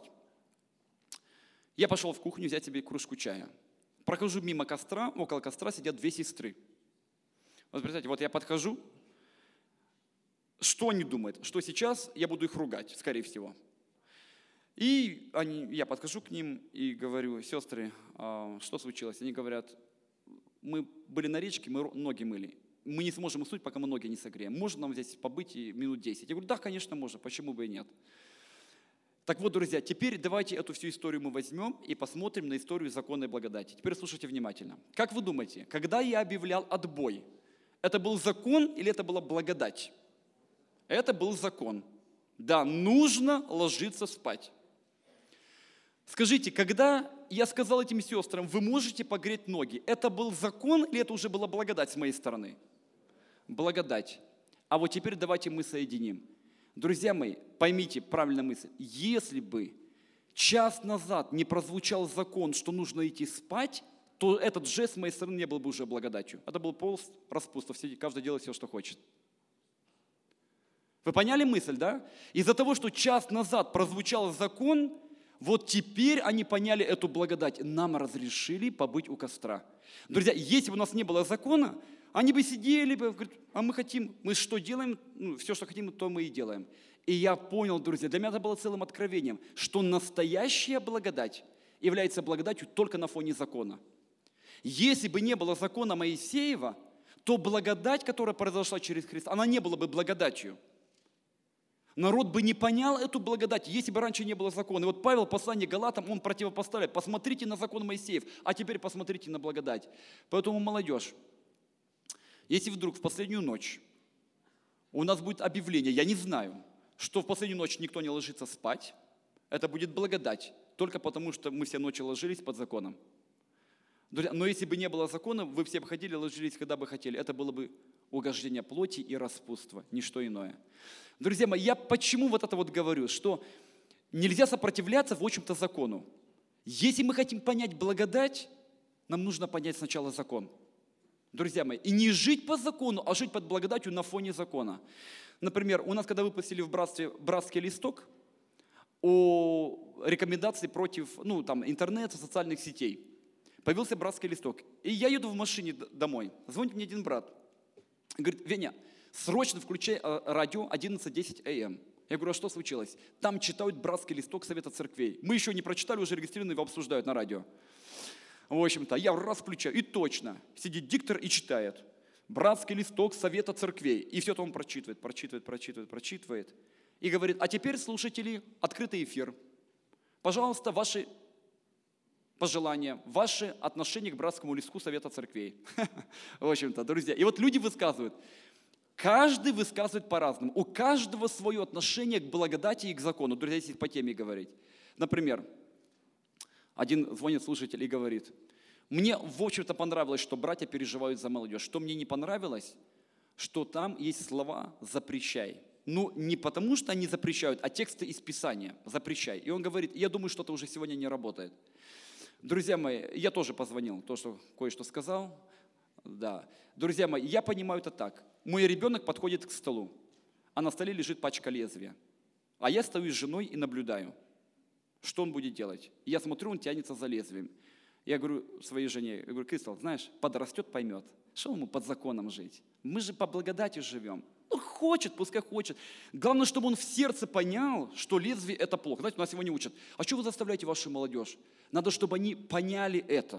Я пошел в кухню взять себе кружку чая. Прохожу мимо костра, около костра сидят две сестры. Вот представьте, вот я подхожу, что они думают? Что сейчас я буду их ругать, скорее всего. И они, я подхожу к ним и говорю: сестры, а что случилось? Они говорят: мы были на речке, мы ноги мыли. Мы не сможем уснуть, пока мы ноги не согреем. Можно нам здесь побыть и минут десять? Я говорю: да, конечно, можно, почему бы и нет. Так вот, друзья, теперь давайте эту всю историю мы возьмем и посмотрим на историю закона и благодати. Теперь слушайте внимательно. Как вы думаете, когда я объявлял отбой, это был закон или это была благодать? Это был закон. Да, нужно ложиться спать. Скажите, когда я сказал этим сестрам: вы можете погреть ноги, это был закон или это уже была благодать с моей стороны? Благодать. А вот теперь давайте мы соединим. Друзья мои, поймите правильную мысль. Если бы час назад не прозвучал закон, что нужно идти спать, то этот жест с моей стороны не был бы уже благодатью. Это был полз распуста, каждый делает все, что хочет. Вы поняли мысль, да? Из-за того, что час назад прозвучал закон, вот теперь они поняли эту благодать. Нам разрешили побыть у костра. Друзья, если бы у нас не было закона, они бы сидели бы, говорят: а мы хотим, мы что делаем? Ну, все, что хотим, то мы и делаем. И я понял, друзья, для меня это было целым откровением, что настоящая благодать является благодатью только на фоне закона. Если бы не было закона Моисеева, то благодать, которая произошла через Христа, она не была бы благодатью. Народ бы не понял эту благодать, если бы раньше не было закона. И вот Павел, послание Галатам, он противопоставляет: посмотрите на закон Моисеев, а теперь посмотрите на благодать. Поэтому, молодежь, если вдруг в последнюю ночь у нас будет объявление, я не знаю, что в последнюю ночь никто не ложится спать, это будет благодать, только потому что мы все ночи ложились под законом. Друзья, но если бы не было закона, вы все бы ходили, ложились, когда бы хотели. Это было бы угождение плоти и распутство, ничто иное. Друзья мои, я почему вот это вот говорю, что нельзя сопротивляться, в общем-то, закону. Если мы хотим понять благодать, нам нужно понять сначала закон. Друзья мои, и не жить по закону, а жить под благодатью на фоне закона. Например, у нас, когда выпустили в братстве братский листок о рекомендации против, ну, там, интернета, социальных сетей, появился братский листок. И я еду в машине домой, звонит мне один брат, говорит: Веня, срочно включай радио одиннадцать десять эй эм. Я говорю: а что случилось? Там читают братский листок Совета Церквей. Мы еще не прочитали, уже регистрированы, его обсуждают на радио. В общем-то, я раз включаю, и точно, сидит диктор и читает. Братский листок Совета Церквей. И все это он прочитывает, прочитывает, прочитывает, прочитывает. И говорит: а теперь, слушатели, открытый эфир. Пожалуйста, ваши пожелания, ваши отношения к братскому листку Совета Церквей. В общем-то, друзья. И вот люди высказывают: Каждый высказывает по-разному. У каждого свое отношение к благодати и к закону. Друзья, если по теме говорить. Например, один звонит слушатель и говорит: мне, в общем-то, понравилось, что братья переживают за молодежь. Что мне не понравилось, что там есть слова «запрещай». Ну, не потому, что они запрещают, а тексты из Писания «запрещай». И он говорит: я думаю, что это уже сегодня не работает. Друзья мои, я тоже позвонил, то, что кое-что сказал. Да. Друзья мои, я понимаю это так. Мой ребенок подходит к столу, а на столе лежит пачка лезвия. А я стою с женой и наблюдаю, что он будет делать. И я смотрю, он тянется за лезвием. Я говорю своей жене, я говорю: Кристал, знаешь, подрастет, поймет, что ему под законом жить. Мы же по благодати живем. Ну, хочет, пускай хочет. Главное, чтобы он в сердце понял, что лезвие – это плохо. Знаете, у нас сегодня учат: а что вы заставляете вашу молодежь? Надо, чтобы они поняли это.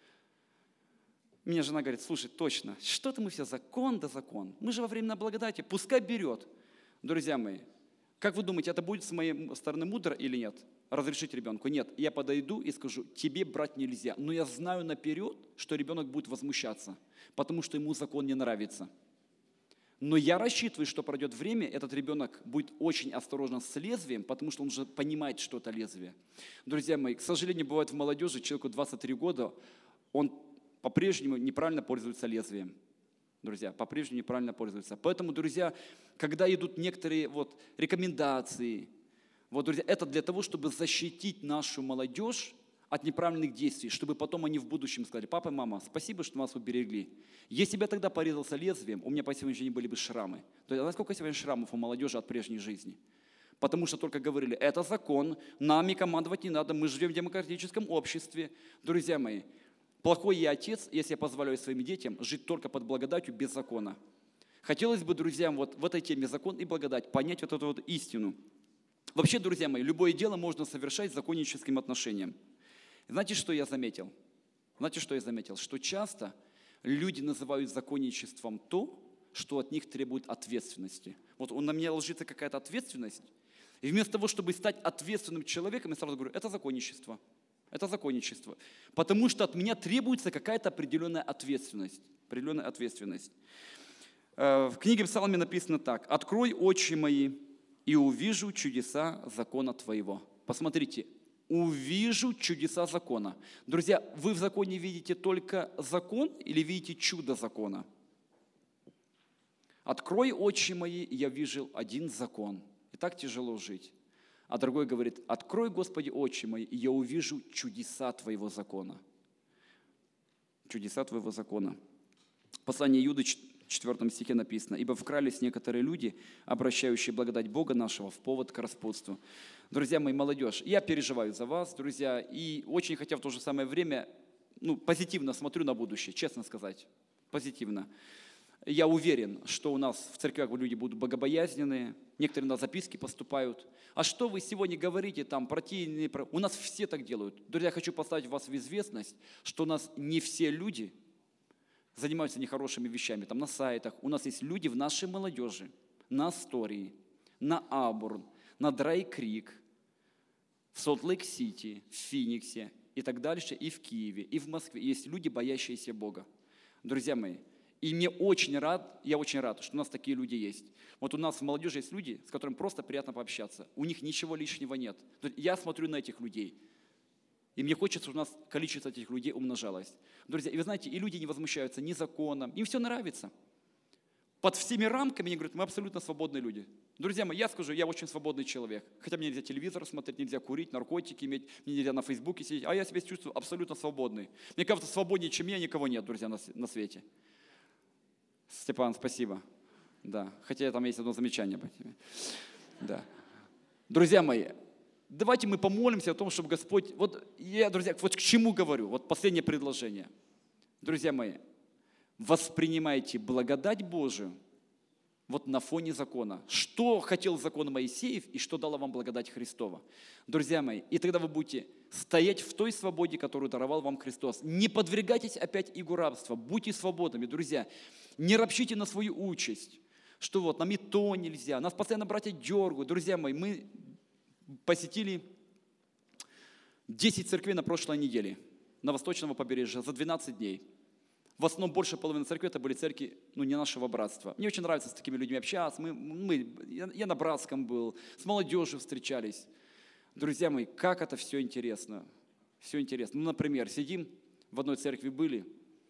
Мне жена говорит: слушай, точно, что-то мы все закон да закон. Мы же во времена благодати, пускай берет. Друзья мои, как вы думаете, это будет с моей стороны мудро или нет? Разрешить ребенку? Нет, я подойду и скажу: тебе брать нельзя. Но я знаю наперед, что ребенок будет возмущаться, потому что ему закон не нравится. Но я рассчитываю, что пройдет время, этот ребенок будет очень осторожен с лезвием, потому что он уже понимает, что это лезвие. Друзья мои, к сожалению, бывает в молодежи, человеку двадцать три года, он по-прежнему неправильно пользуется лезвием. Друзья, по-прежнему неправильно пользуется. Поэтому, друзья, когда идут некоторые вот рекомендации, вот, друзья, это для того, чтобы защитить нашу молодежь от неправильных действий, чтобы потом они в будущем сказали: папа и мама, спасибо, что нас уберегли. Если бы я тогда порезался лезвием, у меня по сегодняшний день были бы шрамы. То есть, а сколько сегодня шрамов у молодежи от прежней жизни? Потому что только говорили: это закон, нами командовать не надо, мы живем в демократическом обществе. Друзья мои, плохой я отец, если я позволяю своим детям жить только под благодатью без закона. Хотелось бы, друзьям, вот в этой теме закон и благодать понять вот эту вот истину. Вообще, друзья мои, любое дело можно совершать с законническим отношением. Знаете, что я заметил? Знаете, что я заметил? Что часто люди называют законничеством то, что от них требует ответственности. Вот на меня ложится какая-то ответственность, и вместо того, чтобы стать ответственным человеком, я сразу говорю: это законничество. Это законничество. Потому что от меня требуется какая-то определенная ответственность. Определенная ответственность. В книге Псалме написано так: «Открой очи мои, и увижу чудеса закона Твоего». Посмотрите, увижу чудеса закона. Друзья, вы в законе видите только закон или видите чудо закона? Открой очи мои, и я вижу один закон. И так тяжело жить. А другой говорит: открой, Господи, очи мои, и я увижу чудеса Твоего закона. Чудеса Твоего закона. В послании Иуды, четвёртом стихе написано: «Ибо вкрались некоторые люди, обращающие благодать Бога нашего в повод к распутству». Друзья мои, молодежь, я переживаю за вас, друзья, и очень хотя в то же самое время, ну, позитивно смотрю на будущее, честно сказать, позитивно. Я уверен, что у нас в церквях люди будут богобоязненные, некоторые на записки поступают. А что вы сегодня говорите там, партийные... У нас все так делают. Друзья, я хочу поставить вас в известность, что у нас не все люди занимаются нехорошими вещами. Там на сайтах у нас есть люди в нашей молодежи, на Астории, на Абурн, на Драй-Крик, в Солт-Лейк-Сити, в Финиксе и так дальше, и в Киеве, и в Москве. Есть люди, боящиеся Бога. Друзья мои, и мне очень рад, я очень рад, что у нас такие люди есть. Вот у нас в молодежи есть люди, с которыми просто приятно пообщаться. У них ничего лишнего нет. Я смотрю на этих людей, и мне хочется, чтобы у нас количество этих людей умножалось. Друзья, и вы знаете, и люди не возмущаются ни законом, им все нравится. Под всеми рамками они говорят: мы абсолютно свободные люди. Друзья мои, я скажу, я очень свободный человек. Хотя мне нельзя телевизор смотреть, нельзя курить, наркотики иметь, мне нельзя на Фейсбуке сидеть, а я себя чувствую абсолютно свободный. Мне кажется, свободнее, чем я, никого нет, друзья, на, на свете. Степан, спасибо. Да, хотя там есть одно замечание. Да. Друзья мои, давайте мы помолимся о том, чтобы Господь... Вот я, друзья, вот к чему говорю? Вот последнее предложение. Друзья мои, воспринимайте благодать Божию вот на фоне закона. Что хотел закон Моисеев и что дала вам благодать Христова. Друзья мои, и тогда вы будете стоять в той свободе, которую даровал вам Христос. Не подвергайтесь опять игу рабства, будьте свободными, друзья. Не ропщите на свою участь, что вот нам и то нельзя, нас постоянно братья дергают. Друзья мои, мы посетили десять церквей на прошлой неделе на восточном побережье за двенадцать дней. В основном больше половины церкви это были церкви, ну, не нашего братства. Мне очень нравится с такими людьми общаться. Мы, мы, я, я на братском был, с молодежью встречались. Друзья мои, как это все интересно. Все интересно. Ну, например, сидим, в одной церкви были,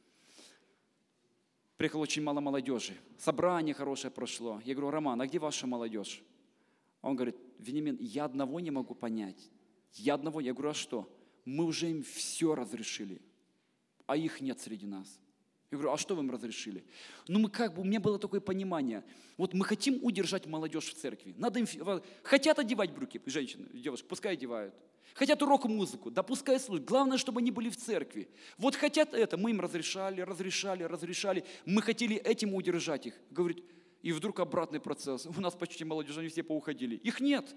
приехало очень мало молодежи. Собрание хорошее прошло. Я говорю: Роман, а где ваша молодежь? Он говорит: Вениамин, я одного не могу понять. Я одного, я говорю: а что? Мы уже им все разрешили, а их нет среди нас. Я говорю: а что вы им разрешили? Ну, мы как бы, у меня было такое понимание. Вот мы хотим удержать молодежь в церкви. Надо им, хотят одевать брюки, женщины, девушки, пускай одевают. Хотят урок-музыку, да пускай слушают. Главное, чтобы они были в церкви. Вот хотят это, мы им разрешали, разрешали, разрешали. Мы хотели этим удержать их. Говорит, и вдруг обратный процесс. У нас почти молодежь, они все поуходили. Их нет.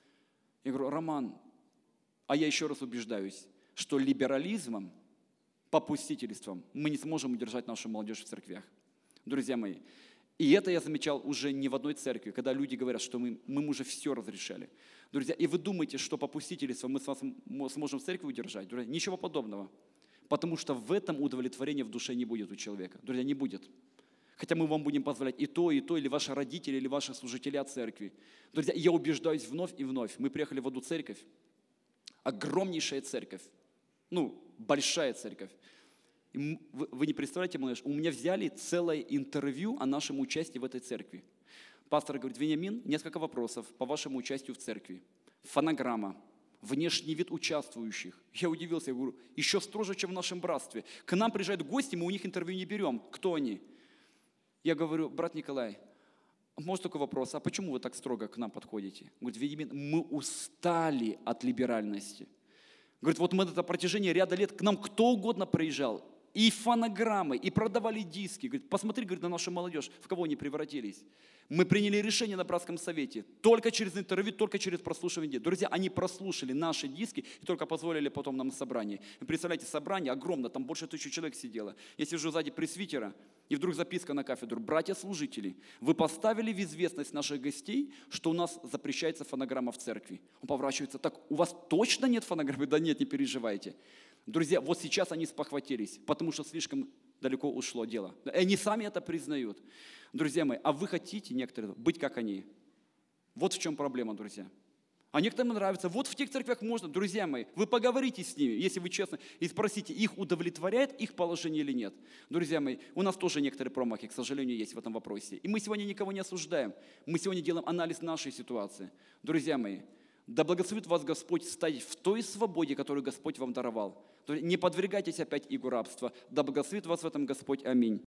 Я говорю: Роман, а я еще раз убеждаюсь, что либерализмом, попустительством мы не сможем удержать нашу молодежь в церквях. Друзья мои, и это я замечал уже не в одной церкви, когда люди говорят, что мы, мы им уже все разрешали. Друзья, и вы думаете, что попустительство мы с вас сможем в церкви удержать? Друзья, ничего подобного. Потому что в этом удовлетворения в душе не будет у человека. Друзья, не будет. Хотя мы вам будем позволять и то, и то, или ваши родители, или ваши служители от церкви. Друзья, я убеждаюсь вновь и вновь. Мы приехали в одну церковь, огромнейшая церковь, ну, большая церковь. И вы, вы не представляете, малыш, у меня взяли целое интервью о нашем участии в этой церкви. Пастор говорит: Вениамин, несколько вопросов по вашему участию в церкви. Фонограмма, внешний вид участвующих. Я удивился, я говорю: еще строже, чем в нашем братстве. К нам приезжают гости, мы у них интервью не берем. Кто они? Я говорю: брат Николай, может такой вопрос, а почему вы так строго к нам подходите? Говорит: Вениамин, мы устали от либеральности. Говорит: вот мы на протяжении ряда лет, к нам кто угодно приезжал, и фонограммы, и продавали диски. Говорит: посмотри, говорит, на нашу молодежь, в кого они превратились. Мы приняли решение на братском совете, только через интервью, только через прослушивание. Друзья, они прослушали наши диски и только позволили потом нам на собрание. Вы представляете, собрание огромное, там больше тысячи человек сидело. Я сижу сзади пресвитера, и вдруг записка на кафедру: братья-служители, вы поставили в известность наших гостей, что у нас запрещается фонограмма в церкви. Он поворачивается: так, у вас точно нет фонограммы? Да нет, не переживайте. Друзья, вот сейчас они спохватились, потому что слишком далеко ушло дело. И они сами это признают. Друзья мои, а вы хотите, некоторые, быть как они? Вот в чем проблема, друзья. А некоторым нравится, вот в тех церквях можно. Друзья мои, вы поговорите с ними, если вы честно, и спросите, их удовлетворяет их положение или нет. Друзья мои, у нас тоже некоторые промахи, к сожалению, есть в этом вопросе. И мы сегодня никого не осуждаем. Мы сегодня делаем анализ нашей ситуации. Друзья мои, да благословит вас Господь стать в той свободе, которую Господь вам даровал. Не подвергайтесь опять игу рабства. Да благословит вас в этом Господь. Аминь.